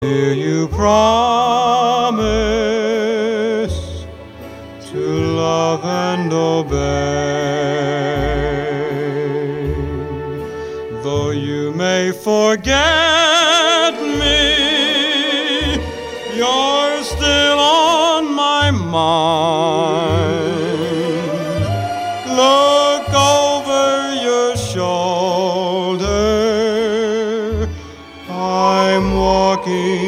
Do you promise to love and obey? Though you may forget